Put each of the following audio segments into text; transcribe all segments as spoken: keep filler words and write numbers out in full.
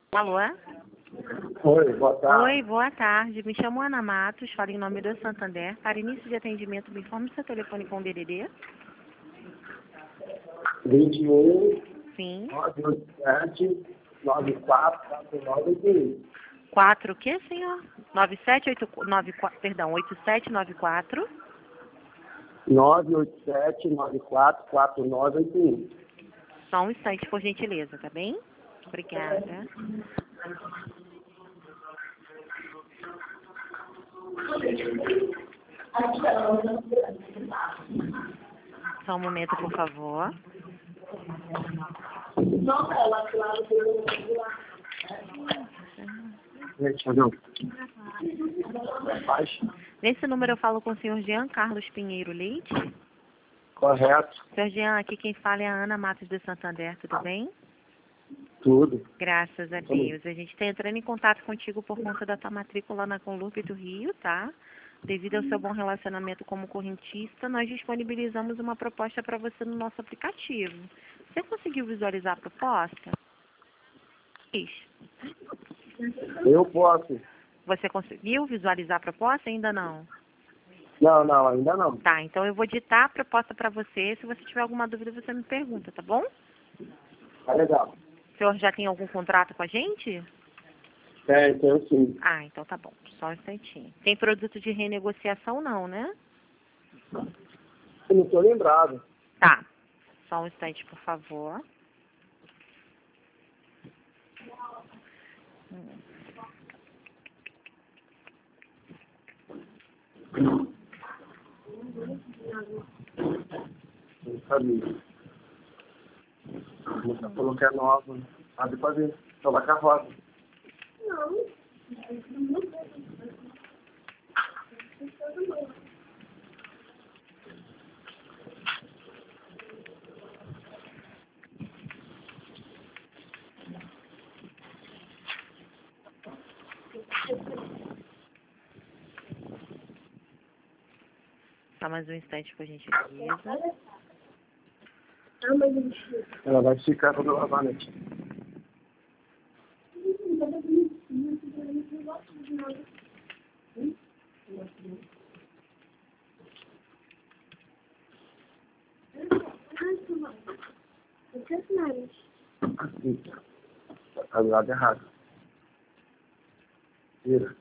Alô? Oi, boa tarde. Oi, boa tarde. Me chamo Ana Matos, falo em nome do Santander. Para início de atendimento, me informe seu telefone com o D D D. vinte e um, Sim. nove oito sete, nove quatro quatro nove oito um. quatro o quê, senhor? nove sete oito nove quatro, perdão, oito sete nove quatro. nove oito sete, nove quatro quatro nove oito um. Só um instante, por gentileza, tá bem? Obrigada. Só um momento, por favor. Nesse número eu falo com o senhor Jean Carlos Pinheiro Leite. Correto. senhor Jean, aqui quem fala é a Ana Matos do Santander, tudo bem? Tudo. Graças a Deus. A gente está entrando em contato contigo por conta da tua matrícula na Conlup do Rio, tá? Devido ao seu bom relacionamento como correntista, nós disponibilizamos uma proposta para você no nosso aplicativo. Você conseguiu visualizar a proposta? Isso. Eu posso. Você conseguiu visualizar a proposta? Ainda não. Não, não, ainda não. Tá, então eu vou ditar a proposta para você. Se você tiver alguma dúvida, você me pergunta, tá bom? Tá legal. O senhor já tem algum contrato com a gente? É, então sim. Ah, então tá bom. Só um instantinho. Tem produto de renegociação não, né? Eu não estou lembrado. Tá. Só um instante, por favor. Hum. Não sabia. Você falou que é nova. Sabe fazer. Toma com a roda. Só mais um instante, por gentileza. Ela vai ficar quando eu lavar, né? Assim. Tá do lado errado. Vira.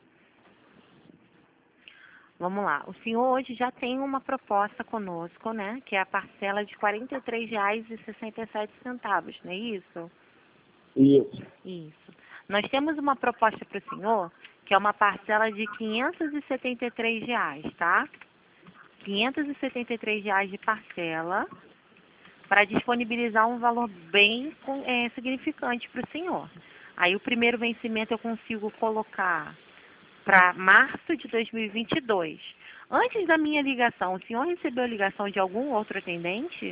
Vamos lá. O senhor hoje já tem uma proposta conosco, né? Que é a parcela de quarenta e três reais e sessenta e sete centavos, não é isso? Isso. Isso. Nós temos uma proposta para o senhor, que é uma parcela de quinhentos e setenta e três reais, tá? quinhentos e setenta e três reais de parcela, para disponibilizar um valor bem é, significante para o senhor. Aí o primeiro vencimento eu consigo colocar para março de dois mil e vinte e dois. Antes da minha ligação, o senhor recebeu a ligação de algum outro atendente?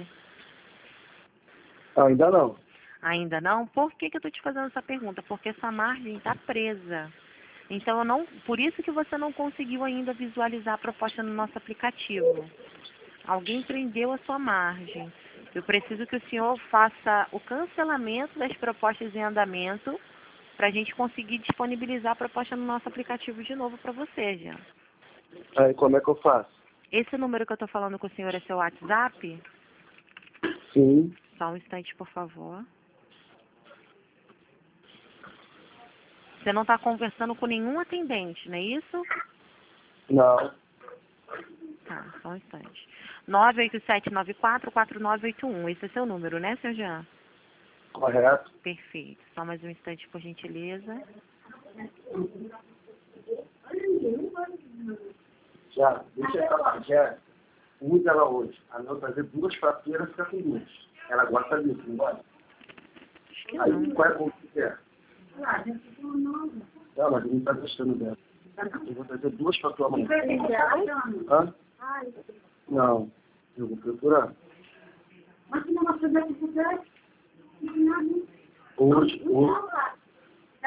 Ainda não. Ainda não? Por que, que eu estou te fazendo essa pergunta? Porque essa margem está presa. Então, eu não, por isso que você não conseguiu ainda visualizar a proposta no nosso aplicativo. Alguém prendeu a sua margem. Eu preciso que o senhor faça o cancelamento das propostas em andamento para a gente conseguir disponibilizar a proposta no nosso aplicativo de novo para você, Jean. Aí como é que eu faço? Esse número que eu estou falando com o senhor é seu WhatsApp? Sim. Só um instante, por favor. Você não está conversando com nenhum atendente, não é isso? Não. Tá, só um instante. nove oito sete nove quatro quatro nove oito um. Esse é seu número, né, seu Jean? Correto. Perfeito. Só mais um instante, por gentileza. Já, deixa ela, já, usa ela hoje. A não trazer duas faturas, fica com duas. Ela gosta disso, não gosta? Acho que Aí, não. qual é a que você quer? Não, mas não está gostando dela. Eu vou trazer duas faturas amanhã. Hã? Não. Eu vou procurar. Hoje, hoje.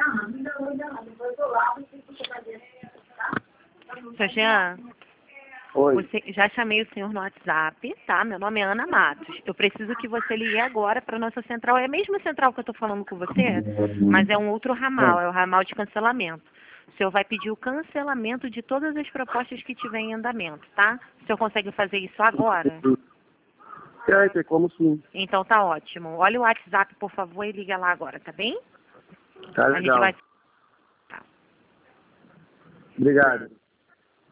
Seu Jean, Oi. Você, já chamei o senhor no WhatsApp, tá? Meu nome é Ana Matos. Eu preciso que você ligue agora para nossa central. É a mesma central que eu estou falando com você, mas é um outro ramal, é o ramal de cancelamento. O senhor vai pedir o cancelamento de todas as propostas que tiver em andamento, tá? O senhor consegue fazer isso agora? É, tem como sim. Então tá ótimo. Olha o WhatsApp, por favor, e liga lá agora, tá bem? Tá A gente legal. vai... Obrigado.